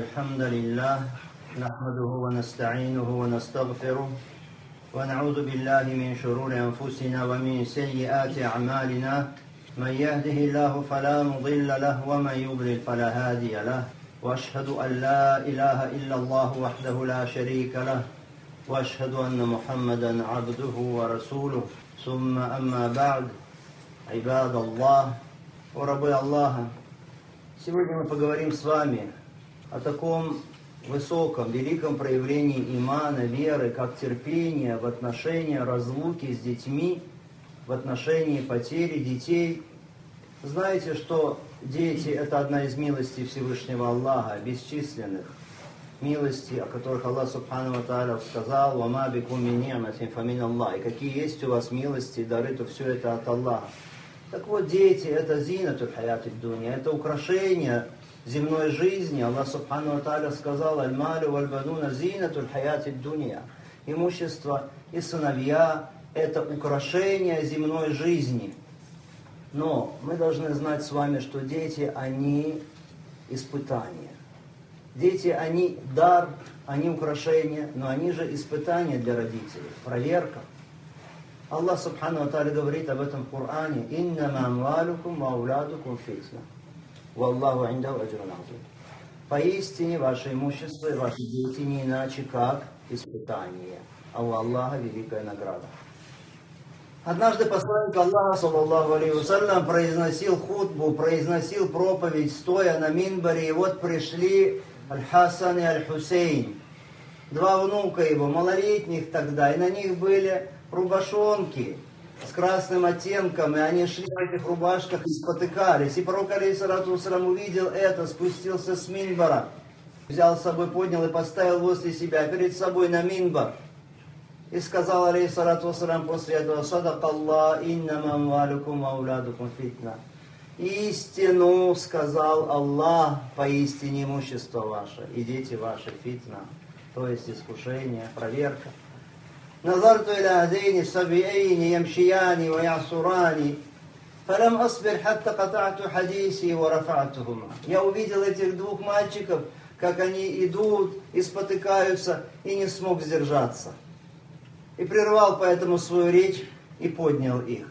الحمد لله نحمده ونستعينه ونستغفره ونعوذ بالله من شرور أنفسنا ومن سيئات أعمالنا من يهده الله فلا مضل له ومن يضلل فلا هادي له وأشهد أن لا إله إلا الله وحده لا شريك له وأشهد أن محمدا عبده ورسوله ثم أما بعد عباد الله ورب الله. Сегодня мы поговорим с вами о таком высоком, великом проявлении имана, веры, как терпение в отношении разлуки с детьми, в отношении потери детей. Знаете, что дети – это одна из милостей Всевышнего Аллаха, бесчисленных милостей, о которых Аллах Субхану ва Тааля сказал: «Вама бикум мин ни'матин фа мин Аллах». И какие есть у вас милости и дары, то все это от Аллаха. Так вот, дети – это зинатуль хаяти дуня, это украшение земной жизни. Аллах Субхану ва Тааля сказал: «Аль-малю валь-бануна зинатуль хаяти дуня». Имущество и сыновья – это украшение земной жизни. Но мы должны знать с вами, что дети, они испытания. Дети, они дар, они украшения, но они же испытания для родителей, проверка. Аллах Субхану ва Тааля говорит об этом в Коране: «Иннама амвалукум ва аулядукум фитна, валлаху индаху аджрун азим». Поистине, ваше имущество и ваши дети не иначе, как испытание, а у Аллаха великая награда. Однажды посланник Аллаха, саллаллаху алейхи вассалям, произносил хутбу, произносил проповедь, стоя на минбаре, и вот пришли Аль-Хасан и Аль-Хусейн, два внука его, малолетних тогда, и на них были рубашонки с красным оттенком, и они шли в этих рубашках и спотыкались. И пророк, алейхиссалату вассалям, увидел это, спустился с минбара, взял с собой, поднял и поставил возле себя, перед собой на минбар. И сказал, алейхиссалату вассалям, после этого: «Садак Аллах, иннама амвалукум ва аулядукум фитна». Истину сказал Аллах, поистине имущество ваше и дети ваши фитна, то есть искушение, проверка. «Назарту иля адейни сабиэйни ямшияни ва ясурани, фалам асбир хатта катату хадиси ва рафатухума». Я увидел этих двух мальчиков, как они идут и спотыкаются, и не смог сдержаться. И прервал поэтому свою речь и поднял их.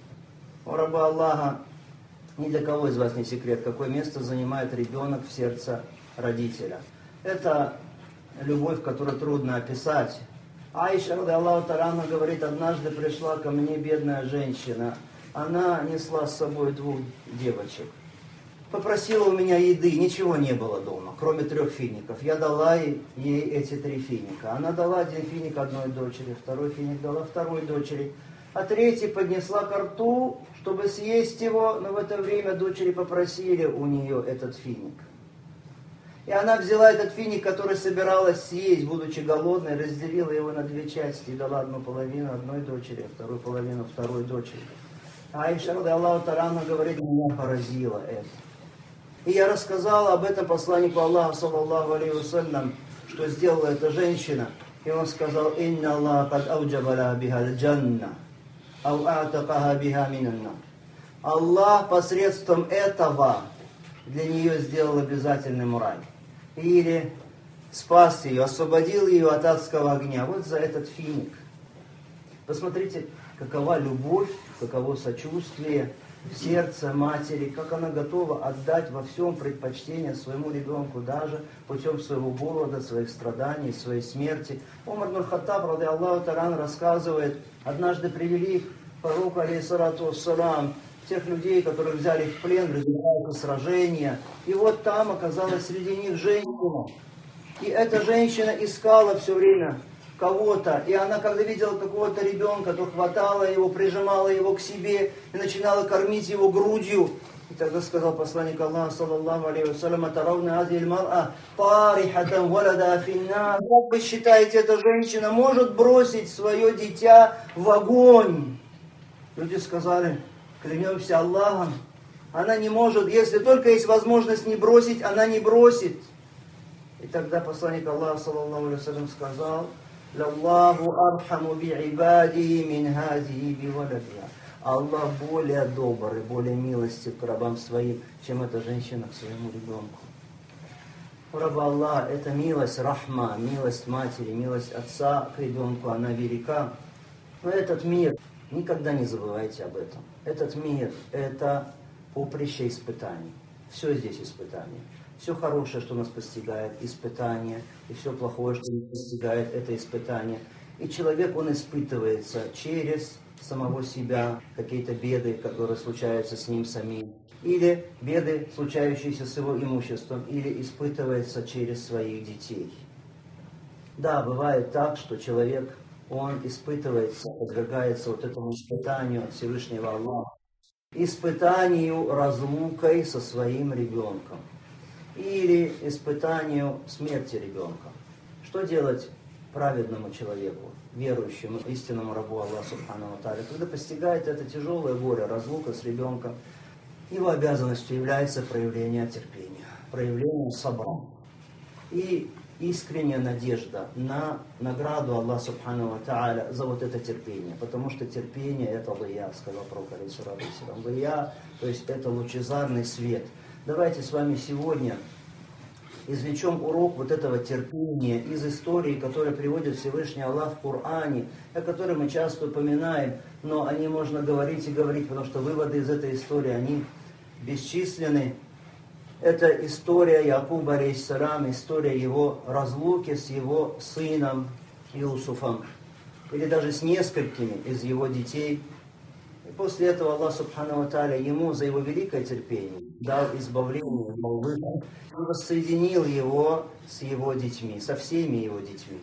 О рабы Аллаха, ни для кого из вас не секрет, какое место занимает ребенок в сердце родителя. Это любовь, которую трудно описать. Аиша, ради Аллаху та'аля, говорит: однажды пришла ко мне бедная женщина. Она несла с собой двух девочек. Попросила у меня еды, ничего не было дома, кроме 3 фиников. Я дала ей эти 3 финика. Она дала 1 финик одной дочери, 2 финик дала 2 дочери, а 3 поднесла ко рту, чтобы съесть его, но в это время дочери попросили у нее этот финик. И она взяла этот финик, который собиралась съесть, будучи голодной, разделила его на 2 части и дала 1/2 одной дочери, 2/2 второй дочери. Аиша, ради Аллаху та'аля, говорит: меня поразило это. И я рассказала об этом посланнику Аллаха, саллаллаху алейхи вассалям, что сделала эта женщина. И он сказал: «Инна Аллах кад ауджаба ла биха аль-джанна, ау а'такаха биха минан-нар». Аллах посредством этого для нее сделал обязательным рай. Или спас ее, освободил ее от адского огня. Вот за этот финик. Посмотрите, какова любовь, каково сочувствие в сердце матери, как она готова отдать во всем предпочтение своему ребенку, даже путем своего голода, своих страданий, своей смерти. Умар ибн Хаттаб, ради Аллаху та'аля, рассказывает: однажды привели к пророку, алейхиссалату вассалям, тех людей, которых взяли в плен в результате сражения. И вот там оказалась среди них женщина. И эта женщина искала все время кого-то. И она, когда видела какого-то ребенка, то хватала его, прижимала его к себе и начинала кормить его грудью. И тогда сказал посланник Аллаха, саллаллаху алейхи вассалям: «Атарауна азиль мар'а парихатан валада финна». Как вы считаете, эта женщина может бросить свое дитя в огонь? Люди сказали: клянемся Аллахом, она не может, если только есть возможность не бросить, она не бросит. И тогда посланник Аллаха, саллаллаху алейхи вассалям, сказал: «Лаллаху архаму би ибадихи мин хазихи би валадиха». Аллах более добр и более милостив к рабам своим, чем эта женщина к своему ребенку. У раба Аллаха эта милость, рахма, милость матери, милость отца к ребенку, она велика. Но этот мир, никогда не забывайте об этом. Этот мир – это поприще испытаний. Все здесь испытания. Все хорошее, что нас постигает, испытание, и все плохое, что нас постигает, это испытание. И человек, он испытывается через самого себя, какие-то беды, которые случаются с ним самим, или беды, случающиеся с его имуществом, или испытывается через своих детей. Да, бывает так, что человек, он испытывается, подвергается вот этому испытанию от Всевышнего Аллаха, испытанию разлукой со своим ребенком, или испытанию смерти ребенка. Что делать праведному человеку, верующему, истинному рабу Аллаха Субхану ва Тааля, когда постигает это тяжелое горе, разлука с ребенком? Его обязанностью является проявление терпения, проявление сабра и искренняя надежда на награду Аллаха Субхану ва Тааля за вот это терпение, потому что терпение это лия, сказал пророк алейхиссалату вассалям, лия, то есть это лучезарный свет. Давайте с вами сегодня извлечем урок вот этого терпения из истории, которые приводит Всевышний Аллах в Коране, о которой мы часто упоминаем, но о ней можно говорить и говорить, потому что выводы из этой истории, они бесчисленны. Это история Якуба алейхиссалям, история его разлуки с его сыном Юсуфом, или даже с несколькими из его детей. И после этого Аллах Субхану ва Тааля ему за его великое терпение дал избавление, и воссоединил его с его детьми, со всеми его детьми.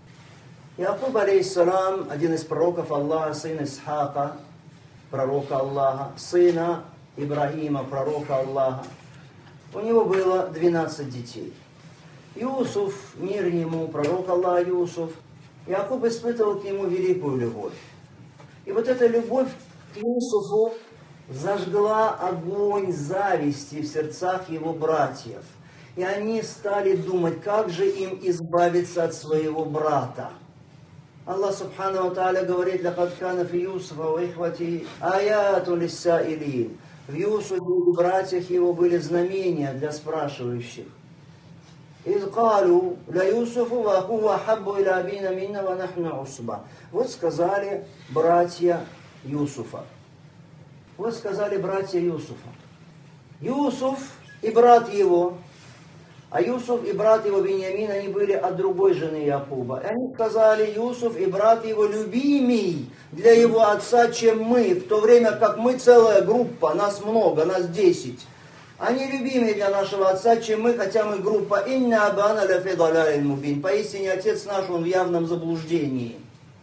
Якуб алейхиссалам, один из пророков Аллаха, сын Исхака, пророка Аллаха, сына Ибрахима, пророка Аллаха. У него было 12 детей. Юсуф, мир ему, пророк Аллаха Юсуф, Якуб испытывал к нему великую любовь. И вот эта любовь к Юсуфу зажгла огонь зависти в сердцах его братьев. И они стали думать, как же им избавиться от своего брата. Аллах Субхану ва Тааля говорит: «Лакад кана фи Юсуфа ва ихвати аятун лиссаилин». В Юсуфе и братьях его были знамения для спрашивающих. «Из калу ля Юсуфу ва ахуhu ахаббу иля абина минна ва нахну усба». Вот сказали братья Юсуфа. Вот сказали братья Юсуфа. Юсуф и брат его, а Юсуф и брат его Биньямин, они были от другой жены Якуба. И они сказали: Юсуф и брат его любимей для его отца, чем мы, в то время как мы целая группа, нас много, нас 10. Они любимые для нашего отца, чем мы, хотя мы группа. Инна абана ляфи даляль мубин. Поистине отец наш, он в явном заблуждении.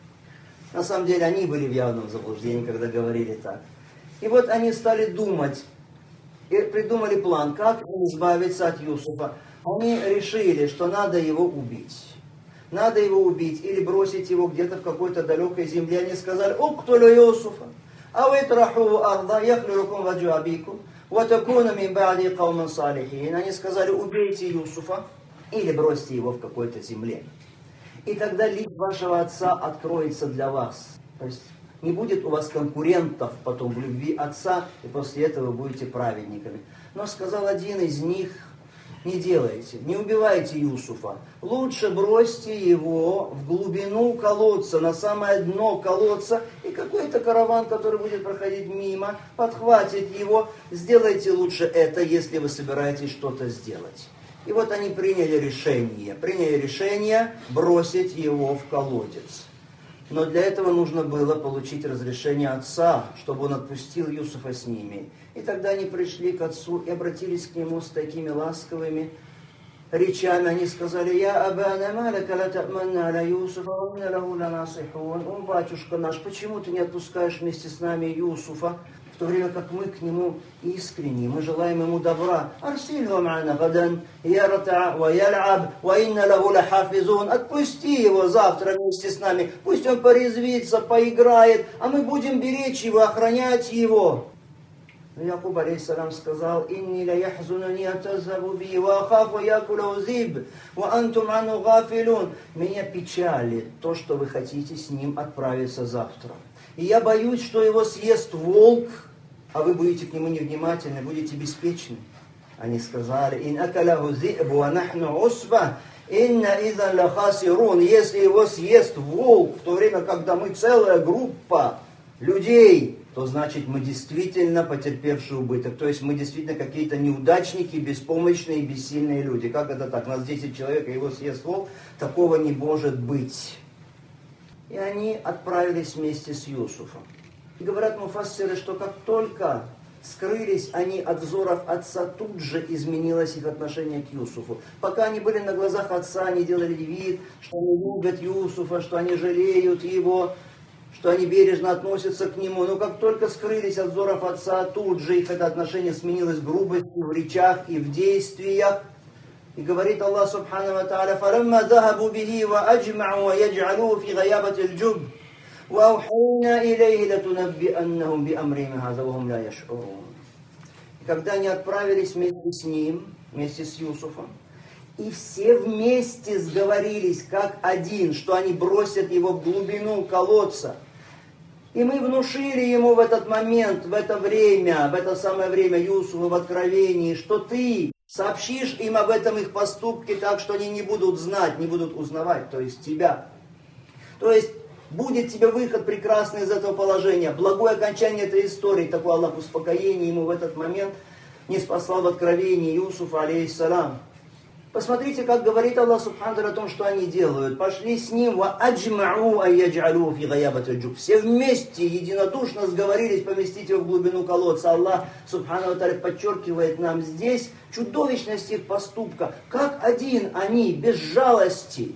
На самом деле они были в явном заблуждении, когда говорили так. И вот они стали думать и придумали план, как избавиться от Юсуфа. Они решили, что надо его убить. Надо его убить или бросить его где-то в какой-то далекой земле. Они сказали: «Уктулю Юсуфа, а вы траху арда, яхлюрукум ваджу абикум, ватакуна мин ба'ди кауман салихин». Они сказали: убейте Юсуфа или бросьте его в какой-то земле. И тогда лик вашего отца откроется для вас. То есть не будет у вас конкурентов потом в любви отца, и после этого вы будете праведниками. Но сказал один из них: не делайте, не убивайте Юсуфа. Лучше бросьте его в глубину колодца, на самое дно колодца, и какой-то караван, который будет проходить мимо, подхватит его. Сделайте лучше это, если вы собираетесь что-то сделать. И вот они приняли решение бросить его в колодец. Но для этого нужно было получить разрешение отца, чтобы он отпустил Юсуфа с ними. И тогда они пришли к отцу и обратились к нему с такими ласковыми речами. Они сказали: «Я абана маляка ла та'манна аля Юсуфа, ва инна лаху ланасихун». «О, батюшка наш, почему ты не отпускаешь вместе с нами Юсуфа, в то время как мы к нему искренни, мы желаем ему добра? Арсильху ма'ана гадан ярта ва ял'аб, ва инна лаху лахафизун». Отпусти его завтра вместе с нами, пусть он порезвится, поиграет, а мы будем беречь его, охранять его. Но Якуб алейхиссалям сказал: «Инни ла яхзунуни атазхабу би, ва ахафу якулу зиб, ва антум ану гафилун». Меня печалит то, что вы хотите с ним отправиться завтра. И я боюсь, что его съест волк, а вы будете к нему невнимательны, будете беспечны. Они сказали: «Ин акаляху зи'бу ва нахну усба, инна изан ла хасирун». Если его съест волк, в то время, когда мы целая группа людей, то значит мы действительно потерпевшие убыток. То есть мы действительно какие-то неудачники, беспомощные, бессильные люди. Как это так? Нас 10 человек, и его съест волк? Такого не может быть. И они отправились вместе с Юсуфом. И говорят муфассиры, что как только скрылись они от взоров отца, тут же изменилось их отношение к Юсуфу. Пока они были на глазах отца, они делали вид, что они любят Юсуфа, что они жалеют его, что они бережно относятся к нему. Но как только скрылись от взоров отца, тут же их это отношение сменилось грубостью в речах и в действиях. И говорит Аллах Субхану ва Тааля: «Фарамма захабу бихи ва аджмау ва ядж'алу фи гаябати аль-джуб, ва аухайна илейхи латунаббианнахум биамрихим хаза ва хум ла яш'урун». И когда они отправились вместе с ним, вместе с Юсуфом, и все вместе сговорились, как один, что они бросят его в глубину колодца. И мы внушили ему в этот момент, в это время, в это самое время Юсуфу в Откровении, что ты сообщишь им об этом их поступке так, что они не будут знать, не будут узнавать, то есть тебя. То есть будет тебе выход прекрасный из этого положения, благое окончание этой истории. Такое Аллах успокоение ему в этот момент ниспослал в Откровении Юсуфа, алейхиссалам. Посмотрите, как говорит Аллах Субхану о том, что они делают. Пошли с ним, ва аджмау айяджалу фи гаябати аль-джуб. Все вместе, единодушно сговорились поместить его в глубину колодца. Аллах Субхану подчеркивает нам здесь чудовищность их поступка. Как один они без жалости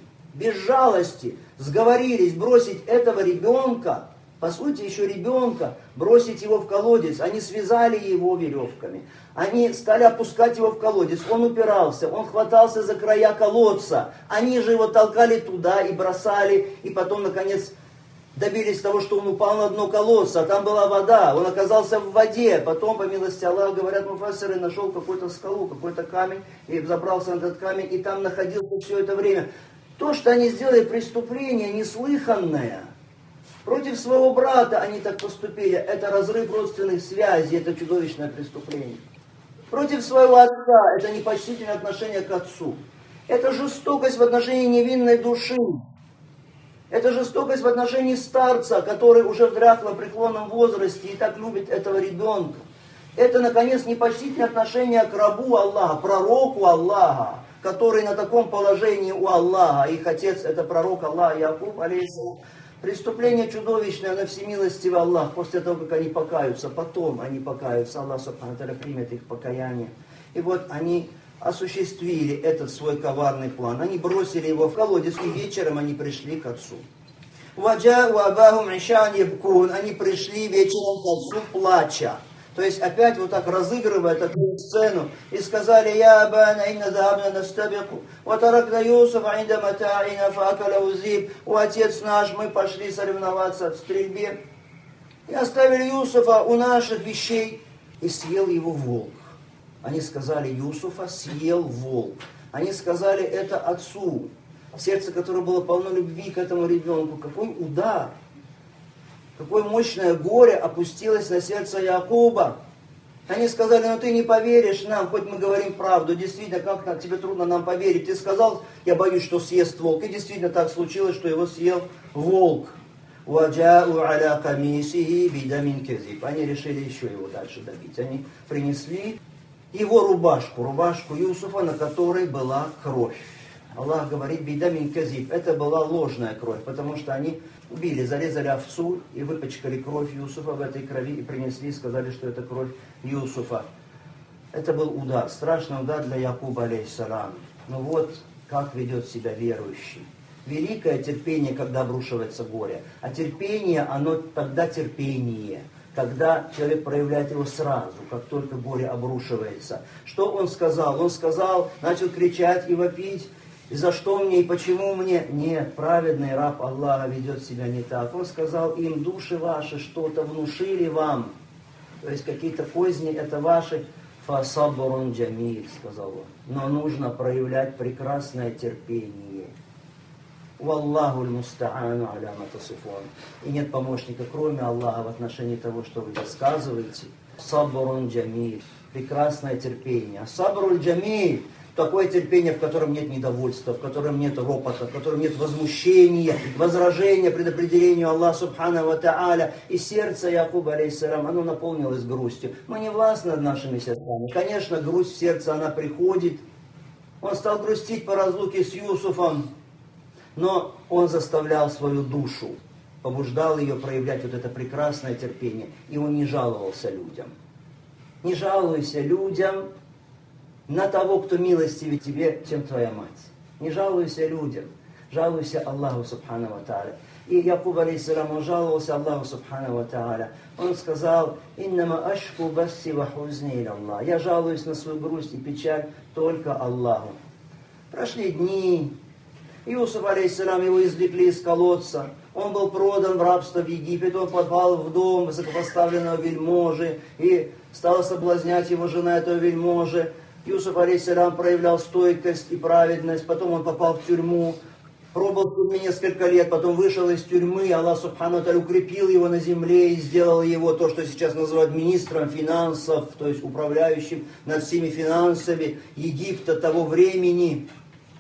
сговорились бросить этого ребенка, по сути еще ребенка, бросить его в колодец. Они связали его веревками. Они стали опускать его в колодец. Он упирался, он хватался за края колодца. Они же его толкали туда и бросали. И потом, наконец, добились того, что он упал на дно колодца. А там была вода, он оказался в воде. Потом, по милости Аллаха, говорят муфассиры, нашел какую-то скалу, какой-то камень. И забрался на этот камень, и там находился все это время. То, что они сделали, преступление неслыханное. Против своего брата они так поступили. Это разрыв родственных связей, это чудовищное преступление. Против своего отца это непочтительное отношение к отцу. Это жестокость в отношении невинной души. Это жестокость в отношении старца, который уже в дряхлом преклонном возрасте и так любит этого ребенка. Это, наконец, непочтительное отношение к рабу Аллаха, пророку Аллаха, который на таком положении у Аллаха. Их отец это пророк Аллаха Якуб, алейхиссалам. Преступление чудовищное, но всемилостивый Аллах, после того, как они покаются, потом они покаются, Аллах Субхану ва Тааля примет их покаяние. И вот они осуществили этот свой коварный план. Они бросили его в колодец, и вечером они пришли к отцу. Ваджау абахум ишан ябкун. Они пришли вечером к отцу плача. То есть опять вот так разыгрывая такую сцену. И сказали: «Я абана инна захабна настабику, ва таракна Юсуфа инда мата'ина фаакаляху зиб». «О, отец наш, мы пошли соревноваться в стрельбе и оставили Юсуфа у наших вещей, и съел его волк». Они сказали: Юсуфа съел волк. Они сказали это отцу, сердце которого было полно любви к этому ребенку. Какой удар! Какое мощное горе опустилось на сердце Якуба. Они сказали: «Ну ты не поверишь нам, хоть мы говорим правду. Действительно, как тебе трудно нам поверить. Ты сказал, я боюсь, что съест волк». И действительно так случилось, что его съел волк. «Ваджау аля камисихи бидамин кезиб». Они решили еще его дальше добить. Они принесли его рубашку Юсуфа, на которой была кровь. Аллах говорит: бидамин кезиб. Это была ложная кровь, потому что они убили, зарезали овцу и выпачкали кровь Юсуфа в этой крови и принесли, и сказали, что это кровь Юсуфа. Это был удар, страшный удар для Якуба, алейхиссалам. Но вот как ведет себя верующий. Великое терпение, когда обрушивается горе. А терпение, оно тогда терпение, когда человек проявляет его сразу, как только горе обрушивается. Что он сказал? Он сказал, начал кричать и вопить: «И за что мне, и почему мне?» Нет, праведный раб Аллаха ведет себя не так. Он сказал им: души ваши что-то внушили вам. То есть какие-то козни, это ваши. «Фасабрун джамиль», сказал он. Но нужно проявлять прекрасное терпение. «Валлаху аль-мустаану аля ма тасифун». И нет помощника, кроме Аллаха, в отношении того, что вы рассказываете. «Сабрун джамиль». прекрасное терпение. Сабруль джамиль, такое терпение, в котором нет недовольства, в котором нет ропота, в котором нет возмущения, возражения предопределению Аллаха Субхану ва Тааля. И сердце Якуба, алейхиссалям, оно наполнилось грустью. Мы не властны над нашими сердцами. Конечно, грусть в сердце, она приходит. Он стал грустить по разлуке с Юсуфом, но он заставлял свою душу, побуждал ее проявлять вот это прекрасное терпение. И он не жаловался людям. Не жалуйся людям на того, кто милостивее тебе, чем твоя мать. Не жалуйся людям, жалуйся Аллаху Субхану ва Тааля. И Якуб, алейхиссалям, он жаловался Аллаху Субхану ва Тааля. Он сказал: «Иннама ашку басси ва хузни иля Аллах». Я жалуюсь на свою грусть и печаль только Аллаху. Прошли дни. Юсуф, алейхиссалям, его извлекли из колодца. Он был продан в рабство в Египет, он попал в дом высокопоставленного вельможи, и стала соблазнять его жена этого вельможи. Юсуф, алейхиссалям, проявлял стойкость и праведность, потом он попал в тюрьму, пробыл в тюрьме несколько лет, потом вышел из тюрьмы, Аллах Субхану ва Тааля укрепил его на земле и сделал его то, что сейчас называют министром финансов, то есть управляющим над всеми финансами Египта того времени.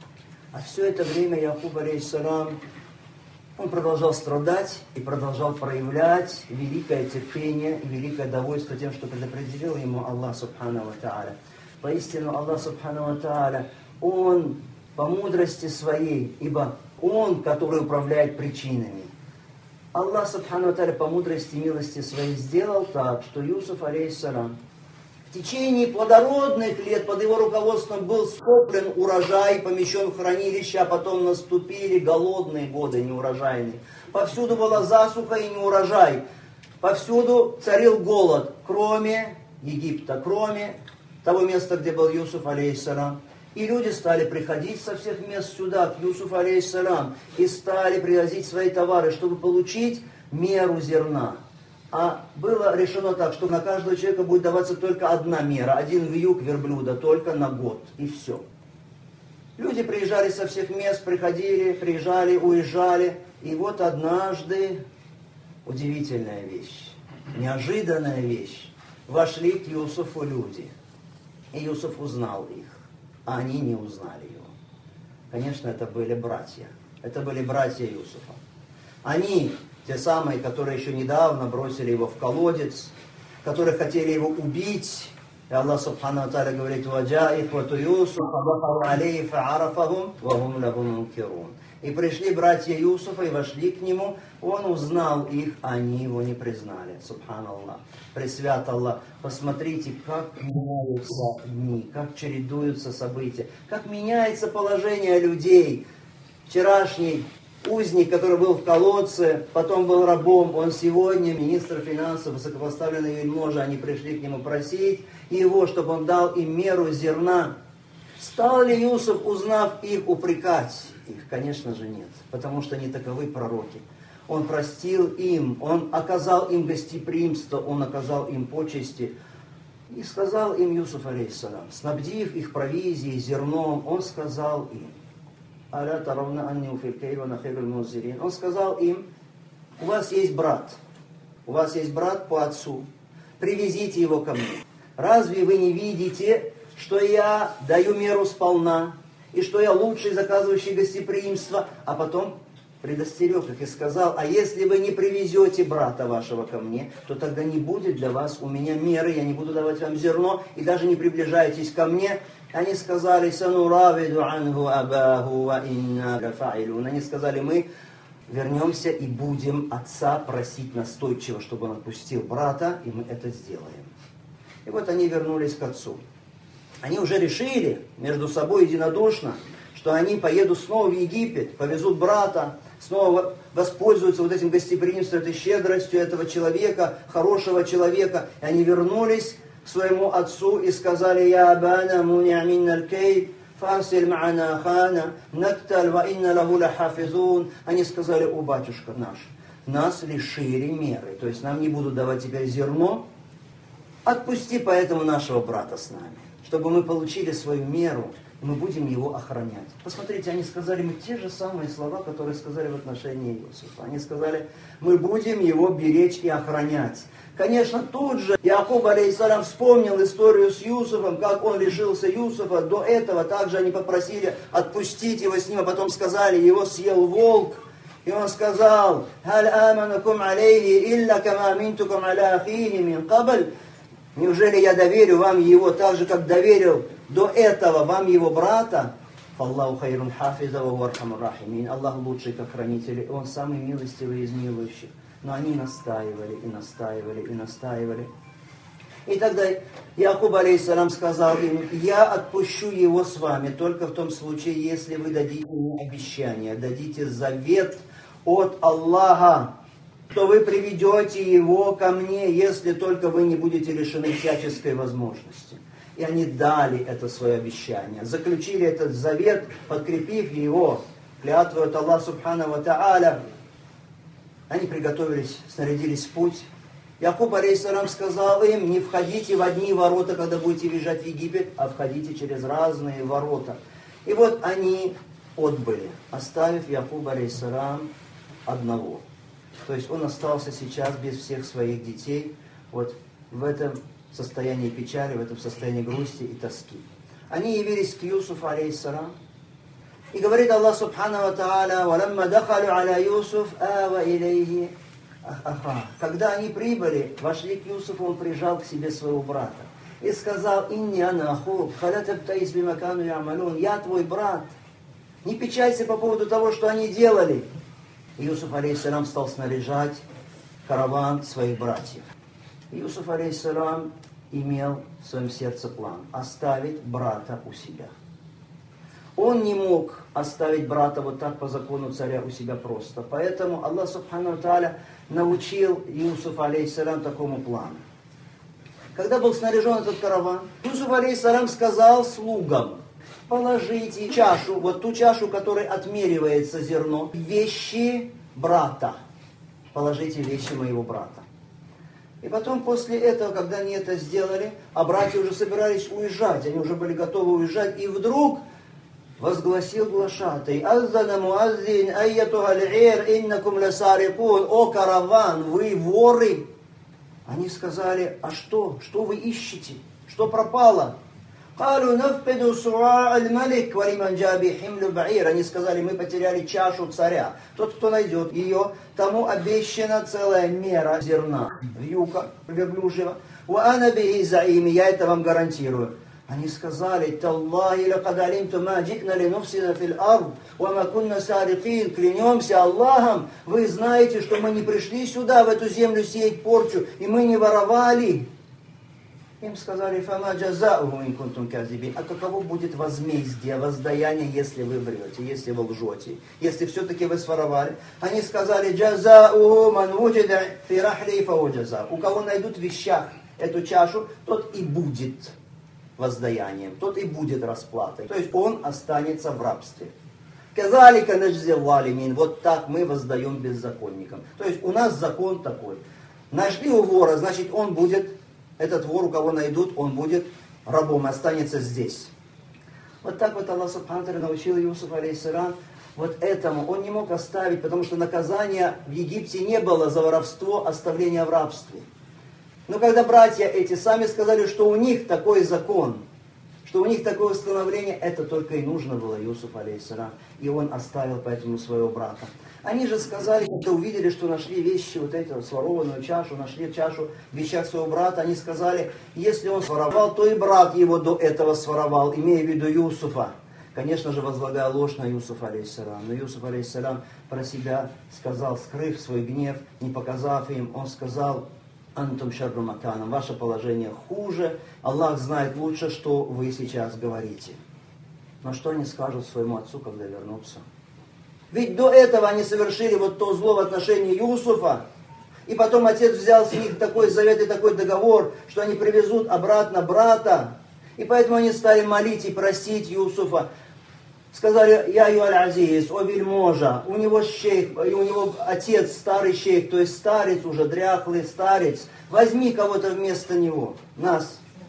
А все это время Якуб, алейхиссалям, он продолжал страдать и продолжал проявлять великое терпение и великое довольство тем, что предопределил ему Аллах Субхану ва Тааля. Поистину Аллах Субхану ва Тааля, Он по мудрости своей, ибо Он, который управляет причинами. Аллах Субхану ва Тааля по мудрости и милости своей сделал так, что Юсуф, алейхиссалям, в течение плодородных лет под его руководством был скоплен урожай, помещен в хранилище, а потом наступили голодные годы, неурожайные. Повсюду была засуха и неурожай. Повсюду царил голод, кроме Египта, кроме того места, где был Юсуф, алейхиссалям. И люди стали приходить со всех мест сюда, к Юсуфу, алейхиссалям, и стали привозить свои товары, чтобы получить меру зерна. А было решено так, что на каждого человека будет даваться только одна мера, один вьюг верблюда, только на год, и все. Люди приезжали со всех мест, приходили, приезжали, уезжали, и вот однажды удивительная вещь, неожиданная вещь. Вошли к Юсуфу люди, и Юсуф узнал их, а они не узнали его. Конечно, это были братья Юсуфа. Они, те самые, которые еще недавно бросили его в колодец, которые хотели его убить. И Аллах Субхану ва Тааля говорит: «Ваджа ихвату Юсуфа вахару алейхи фаарафахум вахум лаху мункирун». И пришли братья Юсуфа и вошли к нему, он узнал их, а они его не признали. Субханаллах. Пресвят Аллах. Посмотрите, как меняются дни, как чередуются события, как меняется положение людей. Вчерашний узник, который был в колодце, потом был рабом, он сегодня министр финансов, высокопоставленный вельможа, они пришли к нему просить его, чтобы он дал им меру зерна. Стал ли Юсуф, узнав их, упрекать их? Конечно же нет, потому что они таковы пророки. Он простил им, он оказал им гостеприимство, он оказал им почести. И сказал им Юсуф, алейхиссалям, снабдив их провизией, зерном, он сказал им: он сказал им: у вас есть брат по отцу, привезите его ко мне. Разве вы не видите, что я даю меру сполна, и что я лучший, заказывающий гостеприимство? А потом предостерег их и сказал: а если вы не привезете брата вашего ко мне, то тогда не будет для вас у меня меры, я не буду давать вам зерно, и даже не приближайтесь ко мне. Они сказали: сануравиду анху абаху ва инна гафаилун. Они сказали: мы вернемся и будем отца просить настойчиво, чтобы он отпустил брата, и мы это сделаем. И вот они вернулись к отцу. Они уже решили между собой единодушно, что они поедут снова в Египет, повезут брата, снова воспользуются вот этим гостеприимством, этой щедростью этого человека, хорошего человека. И они вернулись к своему отцу и сказали: «Я абана муни'а минна аль-кейд, фарсиль ма'ана ахана, накталь ва инна лаху лахафизун». Они сказали: о, батюшка наш, нас лишили меры, то есть нам не будут давать теперь зерно, отпусти поэтому нашего брата с нами, чтобы мы получили свою меру мы будем его охранять. Посмотрите, они сказали мы те же самые слова, которые сказали в отношении Иосифа. Они сказали, мы будем его беречь и охранять. Конечно, тут же Якуб, алейхиссалям, вспомнил историю с Юсуфом, как он лишился Юсуфа. До этого также они попросили отпустить его с ним, а потом сказали, его съел волк. И он сказал, «Халь аманакум алейхи илля кама аминтукум аля ахихи мин кабль». Неужели я доверю вам его так же, как доверил до этого вам его брата? Аллаху хайрун хафиза ва хуа архамур рахимин. Аллах лучший как хранитель, и он самый милостивый из милующих. Но они настаивали и настаивали и настаивали. И тогда Якуб, алейхиссалям, сказал им, я отпущу его с вами только в том случае, если вы дадите мне обещание, дадите завет от Аллаха, что вы приведете его ко мне, если только вы не будете лишены всяческой возможности. И они дали это свое обещание, заключили этот завет, подкрепив его клятву от Аллаха Субхану ва Тааля. Они приготовились, снарядились в путь. Якуб, алейхиссалям, сказал им, не входите в одни ворота, когда будете въезжать в Египет, а входите через разные ворота. И вот они отбыли, оставив Якуба, алейхиссалям, одного. То есть он остался сейчас без всех своих детей, вот в этом состоянии печали, в этом состоянии грусти и тоски. Они явились к Юсуфу, алейхиссалям, и говорит Аллах Субхану ва Тааля, «Валамма дахалю аля Юсуф, ава илейхи аха». Когда они прибыли, вошли к Юсуфу, он прижал к себе своего брата и сказал, «Инни ана ахук, халя табтаис бимакану ямалун». Я твой брат, не печалься по поводу того, что они делали. Юсуф, алейхиссалям, стал снаряжать караван своих братьев. Юсуф, алейхиссалям, имел в своем сердце план оставить брата у себя. Он не мог оставить брата вот так по закону царя у себя просто. Поэтому Аллах Субхану ва Тааля научил Юсуфа, алейхиссалям, такому плану. Когда был снаряжен этот караван, Юсуф, алейхиссалям, сказал слугам, положите чашу, вот ту чашу, которой отмеривается зерно, вещи брата. Положите вещи моего брата. И потом после этого, когда они это сделали, а братья уже собирались уезжать, они уже были готовы уезжать, и вдруг возгласил глашатай, «Аззана муаззин, айятуха аль-ир, иннакум ласарикун». «О караван, вы воры!» Они сказали, «А что? Что вы ищете? Что пропало?» «Калу нафпиду сура аль-малик, валиман джаби химлю баир». Они сказали, мы потеряли чашу царя. Тот, кто найдет ее, тому обещана целая мера зерна, вьюка верблюжьего. «Ва ана бихи заими», я это вам гарантирую. Они сказали, «Таллахи лакад алимту ма джитна ли нуфсида фил ард, ва ма кунна сарикин». Клянемся Аллахом, вы знаете, что мы не пришли сюда, в эту землю, сеять порчу, и мы не воровали. Им сказали, «Фама джазауху ин кунтум казибин». А каково будет возмездие, воздаяние, если вы врете, если вы лжете, если все-таки вы своровали? Они сказали, «Джазауху ман вуджида фи рахли фау джаза». У кого найдут в вещах эту чашу, тот и будет воздаянием, тот и будет расплатой. То есть он останется в рабстве. «Казалика наджзи валимин». Вот так мы воздаем беззаконникам. То есть у нас закон такой. Нашли у вора, значит он будет, этот вор, у кого найдут, он будет рабом, останется здесь. Вот так вот Аллах Субхану ва Тааля научил Юсуфа, алейхиссалям, вот этому. Он не мог оставить, потому что наказания в Египте не было за воровство, оставление в рабстве. Но когда братья эти сами сказали, что у них такой закон, что у них такое установление, это только и нужно было Юсуфу, алейхиссалям, и он оставил поэтому своего брата. Они же сказали, когда увидели, что нашли вещи, вот эту сворованную чашу, нашли чашу в вещах своего брата, они сказали, если он своровал, то и брат его до этого своровал, имея в виду Юсуфа. Конечно же, возлагая ложь на Юсуфа, алейхиссалям. Но Юсуф, алейхиссалям, про себя сказал, скрыв свой гнев, не показав им, он сказал, «Антум шарру маканом», ваше положение хуже, Аллах знает лучше, что вы сейчас говорите. Но что они скажут своему отцу, когда вернутся? Ведь до этого они совершили вот то зло в отношении Юсуфа, и потом отец взял с них такой завет и такой договор, что они привезут обратно брата, и поэтому они стали молить и просить Юсуфа. Сказали, «Я юаль-азиз, о вельможа», у него шейх, у него отец старый шейх, то есть старец уже, дряхлый старец, возьми кого-то вместо него, нас,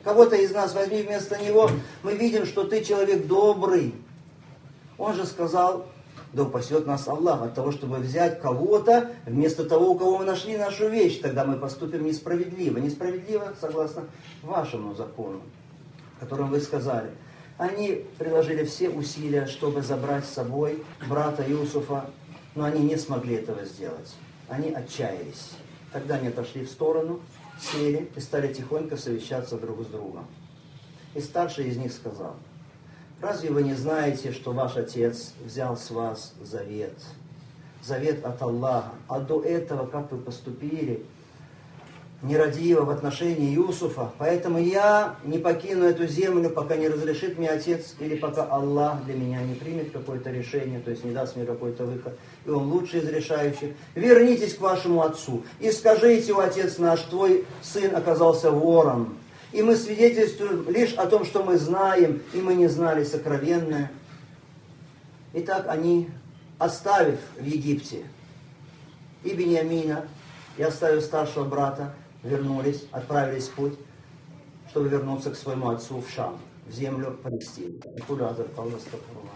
кого-то из нас возьми вместо него, мы видим, что ты человек добрый. Он же сказал, да упасет нас Аллах от того, чтобы взять кого-то вместо того, у кого мы нашли нашу вещь. Тогда мы поступим несправедливо. Несправедливо согласно вашему закону, которым вы сказали. Они приложили все усилия, чтобы забрать с собой брата Юсуфа, но они не смогли этого сделать. Они отчаялись. Тогда они отошли в сторону, сели и стали тихонько совещаться друг с другом. И старший из них сказал: разве вы не знаете, что ваш отец взял с вас завет? Завет от Аллаха. А до этого, как вы поступили, нерадиво в отношении Юсуфа. Поэтому я не покину эту землю, пока не разрешит мне отец, или пока Аллах для меня не примет какое-то решение, то есть не даст мне какой-то выход, и он лучший из решающих. Вернитесь к вашему отцу и скажите: о, отец наш, твой сын оказался вором. И мы свидетельствуем лишь о том, что мы знаем, и мы не знали сокровенное. Итак, они, оставив в Египте и Биньямина, и оставив старшего брата, вернулись, отправились в путь, чтобы вернуться к своему отцу в Шам, в землю Палестины.